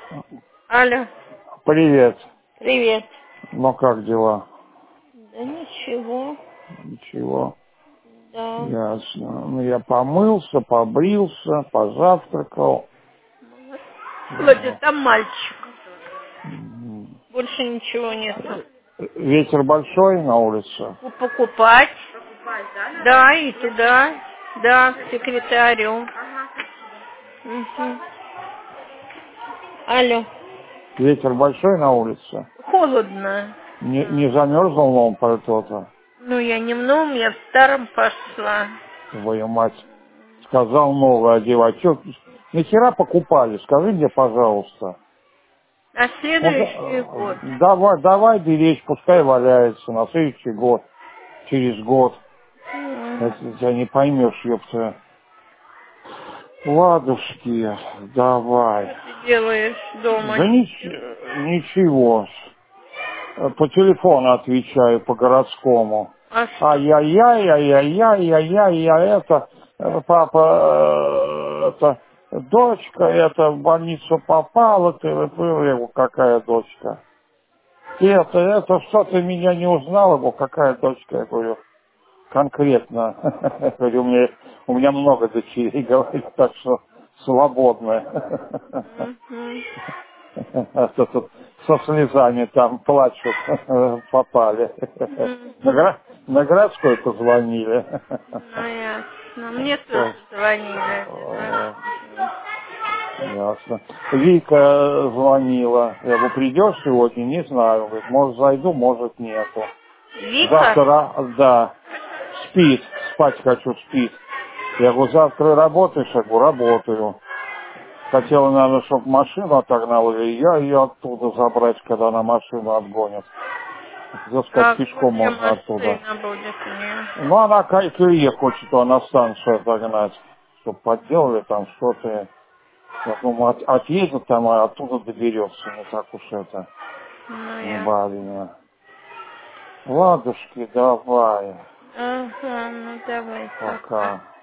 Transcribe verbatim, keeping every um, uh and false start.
Алло, Привет. привет. Ну как дела? Да ничего, Ничего. да. Ясно. Ну я помылся, побрился, позавтракал. Вроде Вот. там мальчик. Мгм. Больше ничего нету. Ветер большой на улице? Ку- Покупать. Да, и туда. Да, к секретарю. Мгм. Алло. Ветер большой на улице? Холодно. Не, не замерзнул новым пальто-то? Ну, я не в новом, я в старом пошла. Твою мать. Сказал новое одевать. Чё, нахера покупали? Скажи мне, пожалуйста. А Вот, следующий год. э, давай, давай беречь, пускай валяется на следующий год, через год. М, Если тебя не поймешь, ёпта. Ладушки, давай. Что ты делаешь дома? Да нич- ничего. По телефону отвечаю, по городскому. А что? Ай-яй-яй, ай-яй-яй, ай-яй, я это, э, папа, э, это, дочка, это, в больницу попала, ты, я говорю, какая дочка? И это, это, что ты меня не узнала, говорю, какая дочка, я говорю, конкретно. Я говорю, у меня, у меня много дочерей, говорю, так что свободно. Мгм. А то тут со слезами там плачут, попали. На, Мгм. гра- на городской позвонили. Ну, ясно. Мне тоже Так, звонили. э, ясно. Вика звонила. Я говорю, придешь сегодня? Не знаю. Говорит, может зайду, может нету. Вика? Завтра, да, спит, спать хочу, спит. Я говорю, завтра работаешь? Я говорю, работаю. Хотела, наверное, чтобы машину отогнала, и я ее оттуда забрать, когда она машину отгонит. Хотел сказать, А пешком где можно оттуда. машина будет у нее? Ну, она кайкерье хочет ее на станцию отогнать, чтобы подделали там что-то. Я думаю, от- отъедет там, а оттуда доберется, не так уж это, Ну, не я. бавина. Ладушки, давай, Ага, ну давай, пока. пока.